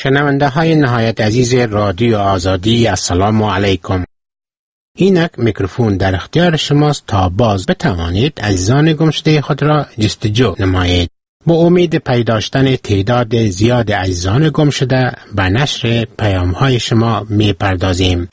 شنونده های نهایت عزیز رادیو آزادی، السلام علیکم. اینک میکروفون در اختیار شماست تا باز بتوانید عزیزان گمشده خود را جستجو نمایید. با امید پیدا داشتن تعداد زیاد عزیزان گمشده به نشر پیام های شما میپردازیم.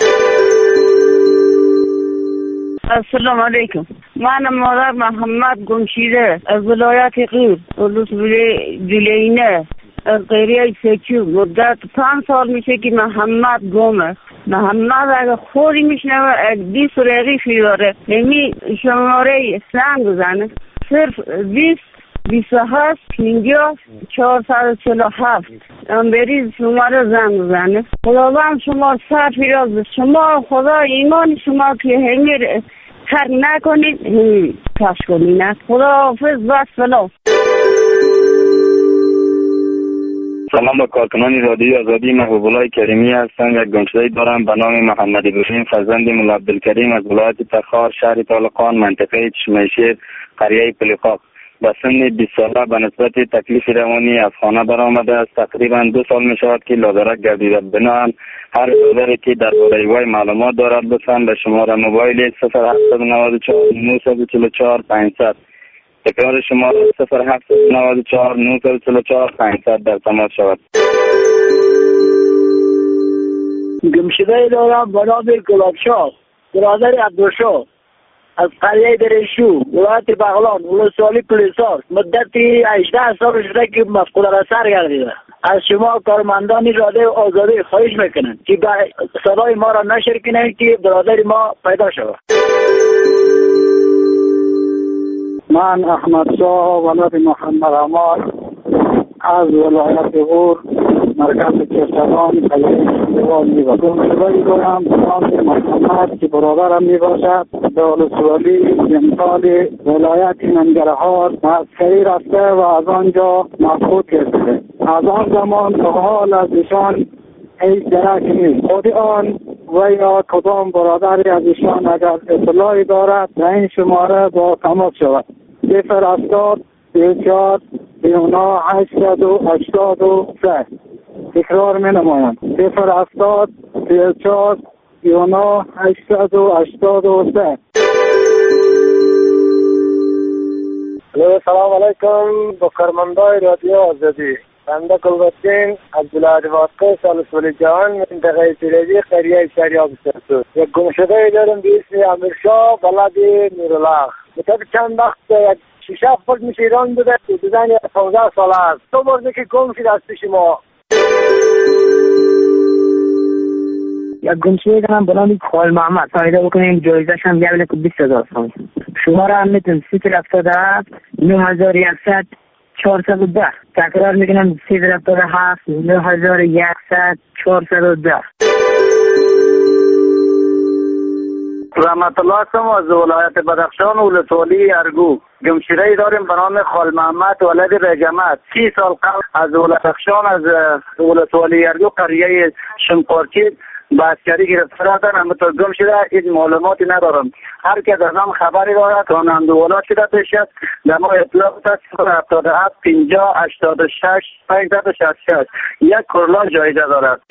السلام علیکم. من مادر محمد گمشیده از ولایت غیر ولسوالی جلینه از قریه سکیو. مدت 5 سال میشه که محمد گمه. محمد اگه خوری میشنوه 20 رقیفی داره، نمی شماره زنگ بزنه 020 27 50 447 بریز شماره زنگ بزنه. خداوند شما سر فراز شما، خدا ایمان شما که همیر ترک نکنید کش کنید. خدا حافظ و سلام. سلام به کارکنان رادیو آزادی. محبوب الله کریمی هستم. یک گمشده دارم به نام محمد ابراهیم فرزند مولا عبدالکریم از ولایت تخار، شهر طالقان، منطقه چشمه‌شیر، قریه پلیخاک. به سن 20 ساله به نسبت تکلیف روانی از خانه برآمده است. تقریبا 2 سال می شود که لادرک گردیده. بنابراین هر دولاری که در باره وی معلومات دارد لطفاً به شماره موبایل 0794 944 500 تکرار شماره 0794 944 500 در تماس شود. گمشده دارم به نام گلابشاه، برادر عبدالشاه از قریه درشو، ولایت بغلان، ولسوالی پلیسار. مدتی 18 سال شده که مفقود اثر گردیده. از شما کارمندان رادیو آزادی خواهش میکنم که صدای ما را نشر کنید که برادر ما پیدا شود. من احمد شاه ولد محمد عماد از ولایت غور، مرکز کشتگان قلیه میباشم. شبایی دارم به نام محمد که برادرم میباشد. به ولسوالی امثال ولایت ننگرهار عسکری رفته و از آنجا مفقود گشته. از آن زمان تا حال از ایشان هیچ درک نیست. خود آن و یا کدام برادری از ایشان اگر اطلاعی دارد در این شماره با تماس شود. 080 34 39 883. تکرار می نمایم 080 34 39 883. سلام علیکم با کارمندای رادیو آزادی. بنده گلبدین از ولایت واقع ولسوالی جهان، منطقه پیروزی، قریه شریاب سرسو. یک گمشده دارم به اسم امیرشاه بلد نورالله. مدت چند وقت یک شیشه خود میشه ایران بوده. دیدن 15 سال است. 2 بار که گم شده از پیش ما. یک گمشده دارم به نام خال محمد. فایده بکنیم جایزش هم گوله که 20,000 تومان. شماره هم میتونم 077 9100 410. تکرار میکنم 077 9100 410. رحمت الله هستم از ولایت بدخشان، ولسوالی ارگو. گمشده داریم به نام خال محمد ولد رجمت. 30 سال قبل از بدخشان، از ولسوالی ارگو قریه شمقارچی به عسکری گرفته رفتن. اما تا گم شده این معلوماتی ندارم. هر که از هم خبری دارد راننده ولاد شده پیش است در ما اطلاع بده. 77 50 86 566 یک کرولا جایزه دارد.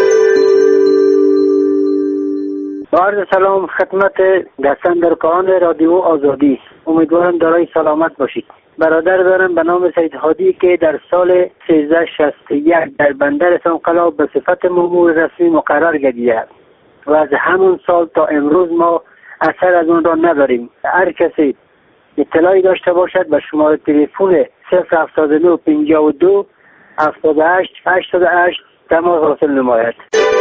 عرض سلام خدمت دستاندرکاران رادیو آزادی. امیدوارم دارای سلامت باشید. برادر دارم به نام سید هادی که در سال 1361 در بندر صنعقلا به صفت مأمور رسمی مقرر گردیده و از همون سال تا امروز ما اثر از اون را نداریم. هر کسی اطلاعی داشته باشد به شماره تلفن 079 52 78 88 تماس حاصل نماید.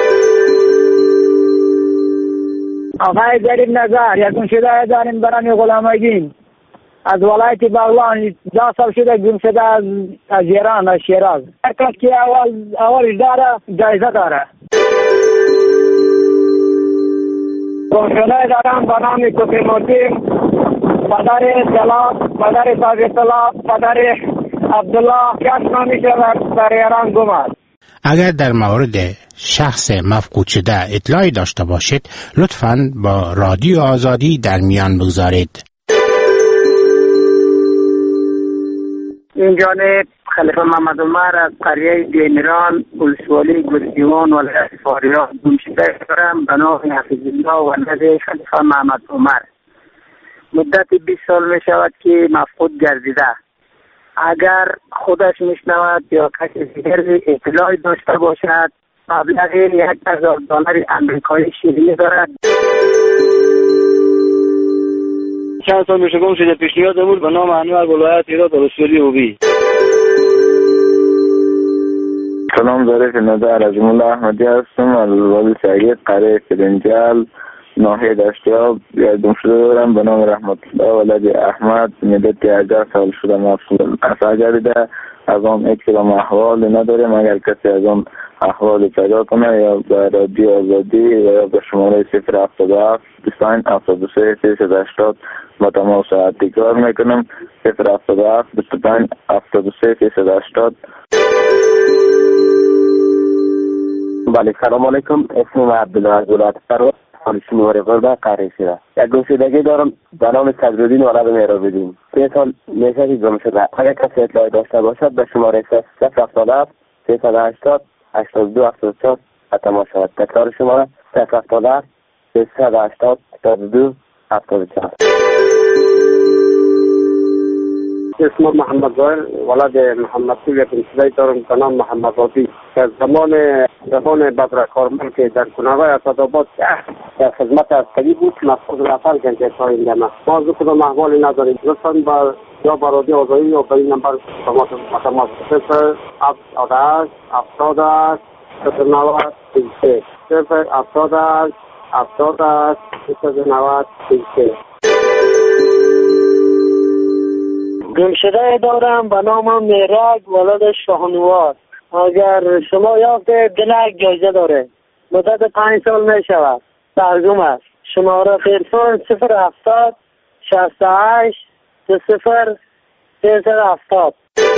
آقای غریب نظر، یک گمشده داریم به نام غلام الدین از ولایت بغلان. 10 سال شده گمشده از ایران، از شیراز. هر کس که اولش داره جایزه داره. گمشده دارم به نام کوفی مرتیم، پدر سلام، پدر صاحب سلام، پدر عبدالله کس نمیشه در ایران گم است. اگر در مورد شخص مفقود شده اطلاعی داشته باشید لطفاً با رادیو آزادی در میان بگذارید. این جانب خلیفه محمد عمر از قریه دیمیران ولسوالی گلستیوان ولایت فاریاب گمشده دارم به نام حفیظ الله ولد خلیفه محمد عمر. مدت 20 سال می شود که مفقود گردیده. اگر خودش میشنود یا کسی دیگر اطلاعی داشته باشد مبلغ $1,000 امریکایی شیرینی دارد. چند سال میشه گم شده. پیشنهاد بود به نام انور ولایت هرات ولسوالی اوبی. سلام، ظریف نظر از مولا احمدی هستم از ولی سعید قریه کرنجل ناحیه دشتیاب. گم شده دارم به نام رحمت الله ولد احمد. مدت 18 سال شده مفصول اثر گردیده. از آن یک کلام احوال نداریم. اگر کسی از آن احوال پیدا کنه یا به رادیو آزادی یا به شماره 077 2573 380 با تمام ساعت تکرار میکنم. 077 2573 380. بله، سلام علیکم. اسمم عبدالله از ولایت فرات پالیسی نوری غربه قریه شده. یک گمشدگی دارم به نام صدرالدین ولد مهراب‌الدین. 3 سال میشه که گم شده. اگر کسی اطلاعی داشته باشد به شماره 077 380 82 74 تماس شود. تکرار شماره 077 380 82 74. اسم محمد ظاهر ولد محمد طول گمشده دارم به نام محمد عادی. از زمان بدر کارمل که در کنوه اسدآباد در خدمت عسکری بود مفقود رفل گنجه تاین دمه. باز کدام احوالی نداریم. لطفاً یا برادی آزایی یا به این نمبر تماس 078 78 090 33 078 78 090 33. گمشده دارم به نام میرگ ولد شاهنوار. اگر شما یافته دلک جایزه داره. مدت 5 سال می شود. ترجمه است. شماره تلفن 070 68 00 370.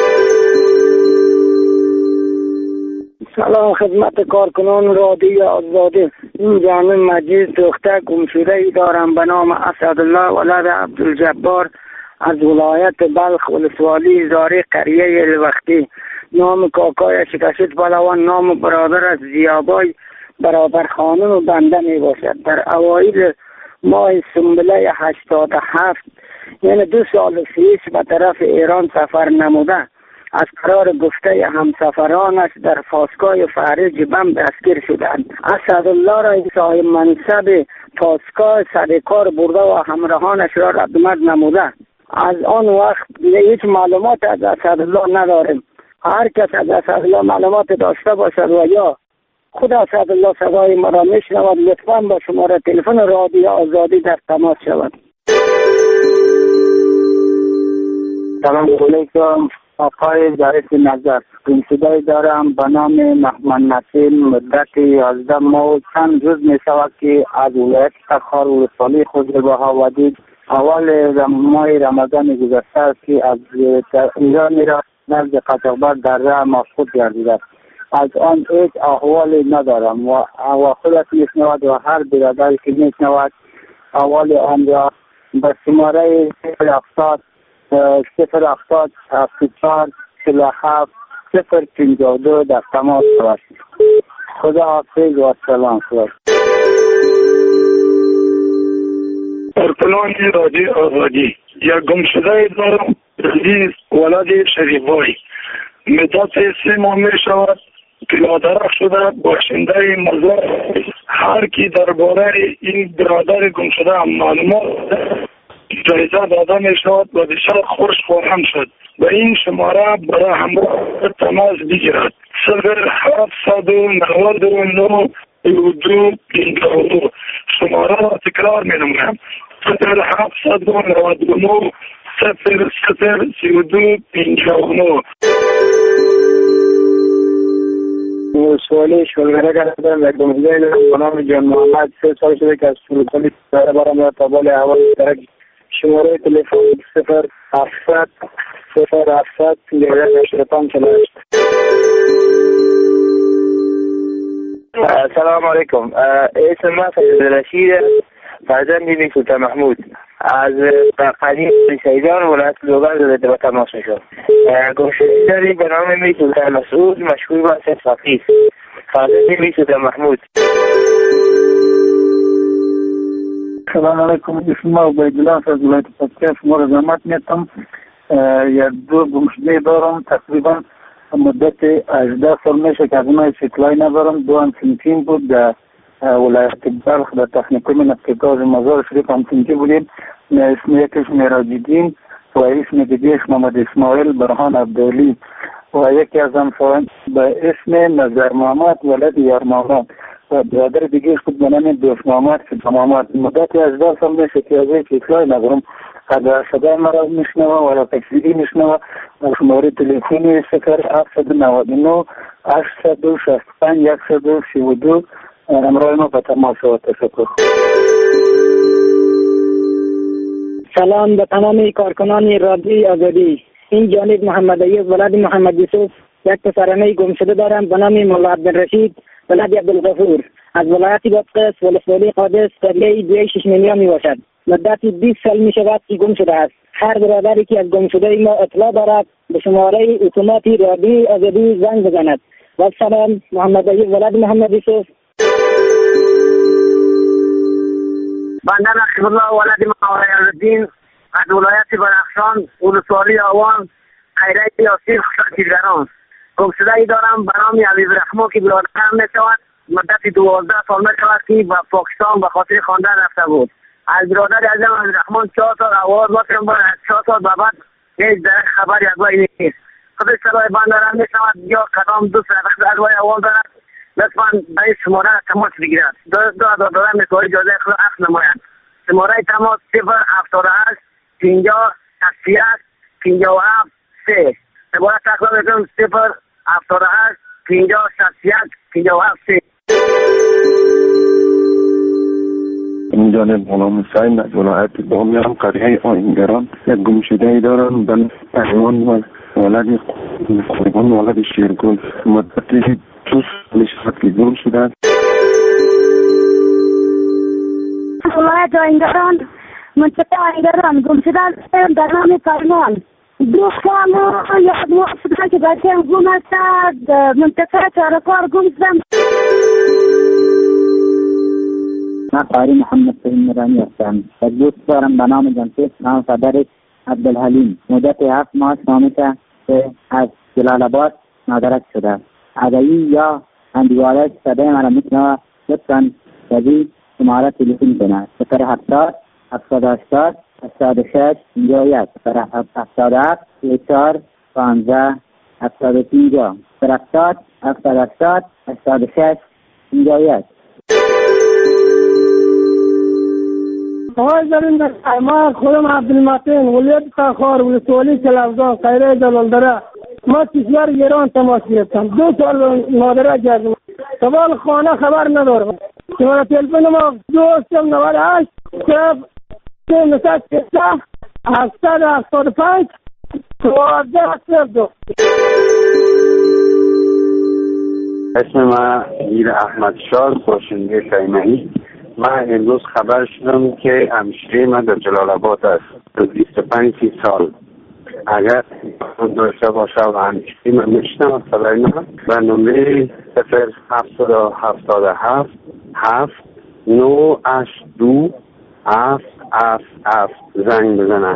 سلام خدمت کارکنان رادیو آزادی. این جامع مجید دختر گمشده دارم به نام اسدالله ولد عبدالجبار از ولایت بلخ ولسوالی زاری قریه الوقتی. نام کاکای شکشت بلوان نام برادر از زیابای برادر خانم و بنده می باشد. در اوایل ماه سنبله 87 یعنی 2 سال پیش به طرف ایران سفر نموده از قرار گفته همسفرانش در پاسگاه فرج بم دستگیر شدند. اسدالله را صاحب منصب پاسگاه سرکار برده و همراهانش را ردمت نموده. از آن وقت هیچ معلومات از اسدالله نداریم. هر کس از اسدالله معلومات داشته باشد و یا خود اسدالله صدای مرا میشنود لطفاً با شماره تلفن رادیو آزادی در تماس شود. سلام علیکم. آقای ظریف نظر. گمشده دارم به نام محمد نسیم. مدت 11 ماه و چند روز می شود که از ولایت تخار ولسوالی خود را آورده. اول ماه رمضان گذشته است که از ایران را نزد قاچاقبر در راه مفقود گردیده. از آن هیچ احوالی ندارم و خودش میشنود و هر برادری که میشنود احوال آن را به شماره 070 070 74 47 052 در تماس شود. خدا حافظ و سلام. کارکنان رادیو آزادی. یک گمشده دارم عزیز ولد شریف‌بای. مدت 3 ماه می شود پیاده شده باشنده مزار. هر کی درباره این برادر گمشده معلومات جایزه داده می شود و بسیار خوش خواهم شد. و این شماره برای همراه تماس بگیرد. 0799 22 52. شماره را تکرار می نمونم. 0799 00 32 59. ولسوالی شلگره کردم و گمشده به نام جان محمد. 3 سال شده که از فروتالی داره برام را تابال احوال درک. شماره تلفن 070 070 8548. سلام علیکم. اسم من فیض رشید فرزند بی سلطان محمود. از قریه سیدان ولایت لوگر به تماس میشد. گمشده‌ای به نام میسوده مسعود مشهور به اسم فقیه فرزند میسوده محمود. سلام علیکم. اسم عبیدالله از ولایت پکتیا شما را زحمت میتم. یک دو گمشده دارم تقریبا مدت 18 سال میشه که از اونها سیکلای ندارم. دو هم سنتین بود در ولایت بلخ در تکنیکوم نفتگاز مزار شریف هم سنتی بودیم. اسم یکیش میراجدین و اسم دیگهش محمد اسماعیل برهان عبدالی و یکی از همسایان به اسم نظر محمد ولد یار محمد و برادر دیگهش بود به نام دوست محمد فیضا محمد. مدت 18 سال میشه که از این سیکلای ندارم. اگر صدای مرا میشنوه و یا تکسیری میشنوه شماره تلفنی 0799 865 132 امرای ما به تماس و تشکر. سلام به تمام کارکنان رادیوی آزادی. این جانب محمد ایوب ولد محمد یوسف یک پسرانه گم شده دارم به نام مولا عبدالرشید ولد عبدالغفور از ولایت بادغیس ولسوالی قادس قریه 26 میلیون می باشد. مدت 20 سال می شود که گم شده است. هر برادری که از گم شده ما اطلاع دارد به شماره اتوماتی رادیوی آزادی زنگ بزند. و سلام محمد ایوب ولد محمد یوسف. بنده نقیب الله ولد معاویه از ولایت بدخشان ولسوالی آوان خیره یاسیر خشکیرگران گمشده‌ای دارم به نام علی رحمان که برادرم میشود. مدت 12 سال میشود که به پاکستان به خاطر خواندن رفته بود. از برادر عزیزم علی رحمان 4 سال آواز باتم با 4 سال بعد هیچ در خبر از وی نیست. خودش صدای بنده را میشود یا کدام دوست از وی آواز دارد لطفاً به این شماره تماس بگیرد. دارم میخواه اجازه خود اخذ نمایند. شماره تماس 078 50 61 57 3. عبارت تکرار میکنم 078 50 61 57 3. این جانب غلام حسین از ولایت بامیان قریه آهنگران یک گمشده‌ای دارم به پهلوان و ولد قربان ولد شیرگل. مدت 2 سال شد که گم شدند. ولایت آهنگران منطقه آهنگران گم شدند در نام فرمان. دوستان یاد موافقه که بچه گم هستند منطقه چارکار گم شدند. من قاری محمد فهیم نورانی هستم. یک دوست دارم به نام جمشید نام پدرش عبدالحلیم. مدت 7 ماه شامشه که از جلال آباد نادرک شده. اگر این یا اندیوارش صدای مرا میشنوه لطفاً به شماره تلفن کنه 070 780 86 51 077 34 15 75 070 780 86 51. آقای زمین در ما خودم عبدالمتین ولیت خاخار ولسوالی کلافزان خیره جلالدره. ما کشور ایران تماس گرفتم 2 سال نادره کردم. سوال خانه خبر ندارم. شماره تلفن ما 298 775 12 اسم من میر احمد شاه باشنده شیمانی. من امروز خبر شدم که همشیره من در جلال آباد است 25 سال. اگر داشته باشه و همشیره من میشنم صدای من به نمره 0777 7 982 7 زنگ بزنن.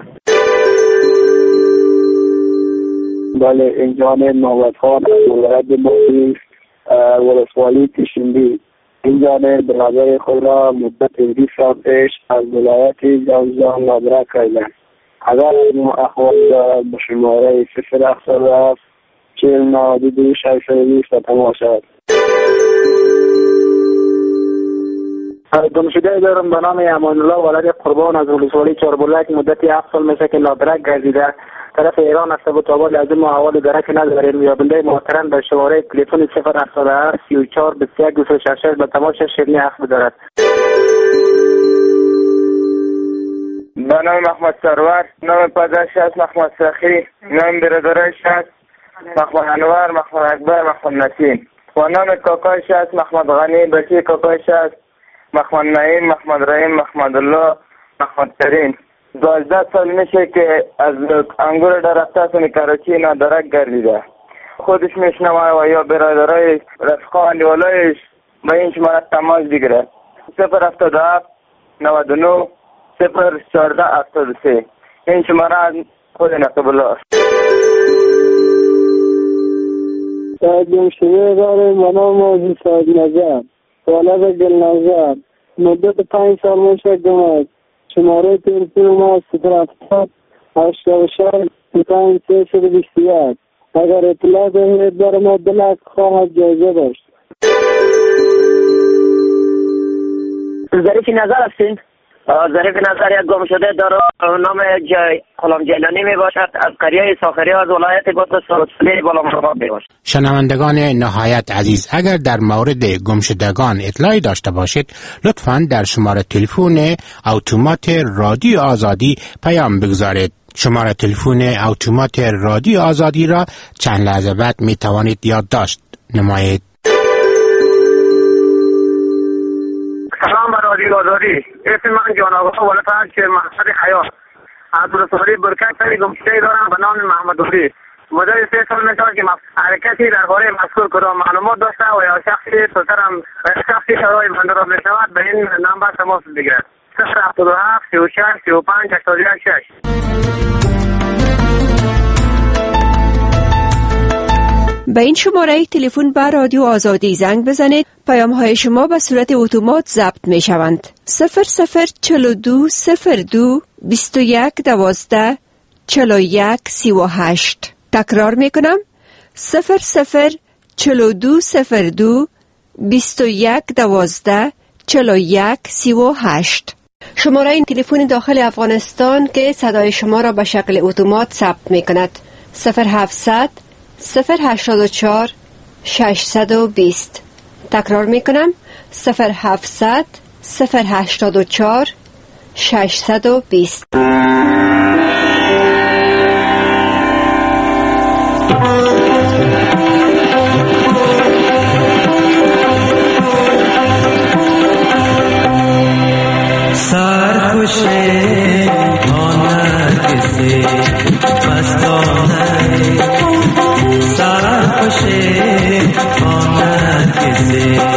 بله این جانب محمد خان از ولایت مقدس ولسوالی کشمری. این جانب برادر خود را مدت 20 سال پیش از ولایت جوزجان نادره کردند. اگر احوال دارد به شماره 077 4092 620 تماس شود. گمشده دارم به نام امان الله ولد قربان از ولسوالی چاربلک. مدت 7 سال میشه که نادرک گردیده. طرف ایران است و تا لازم و احوال درک نداریم. یابنده محترم به شماره تلفن 077 34 21 266 به تماس شیرینی اخذ دارد. به نام محمد سرور، نام پدرش است محمد سخی، نام برادرش است محمد انور، محمد اکبر، محمد نسیم و نام کاکایش است محمد غنی. بچه کاکایش است محمد نعیم، محمد رحیم، محمد الله، محمد کریم. 12 سال میشه که از انگور درختان کراچی نادرک گردیده. خودش میشنوه و یا برادرای رفقا اندیولایش به این شماره تماس بگیره. 077 99 014 73. این شماره خود نقیب الله است. گمشده داریم به نام موزی سعید نظر، ولد گل نظر، مدت 5 سال میشه گمشت. شماره تلفن ما 070 84 25 321. اگر اطلاع دهید در ما دلت خواهد جایزه داشت. ظریف نظر هستین؟ ظریف نظر یک گم شده داره، نام غلام جیلانی می باشد، از قریه ساخری از ولایت قدس سلسله بالامرغاب می باشد. شنوندگان نهایت عزیز، اگر در مورد گمشدگان اطلاعی داشته باشید لطفاً در شماره تلفن اتومات رادیو آزادی پیام بگذارید. شماره تلفن اتومات رادیو آزادی را چند لحظه بعد می توانید یادداشت نمایید. سلام بر رادیو آزادی. اسم من جان آقا ولد شیر محمد حیات از رسولی برکت سری گمشده دارم به نام محمد دوری. مدت 3 سال میشه که حرکتی در باره مذکور کدام معلومات داشته و یا شخصی سوترم شخصی شرای بنده را میشود به این نمبر تماس بگیرد. 077 36 35 86. به این شماره تلفن بر رادیو آزادی زنگ بزنید. پیام های شما به صورت اتومات ضبط می شوند. 0042 02 21 12 41 38. تکرار می کنم. 0042 02 21 12 41 38. شماره این تلفن داخل افغانستان که صدای شما را به شکل اتومات ثبت می کند. 0700 084 620. تکرار می کنم. 0700 084 620. سرخوشه آنه کسی مستانه سرخوشه آنه کسی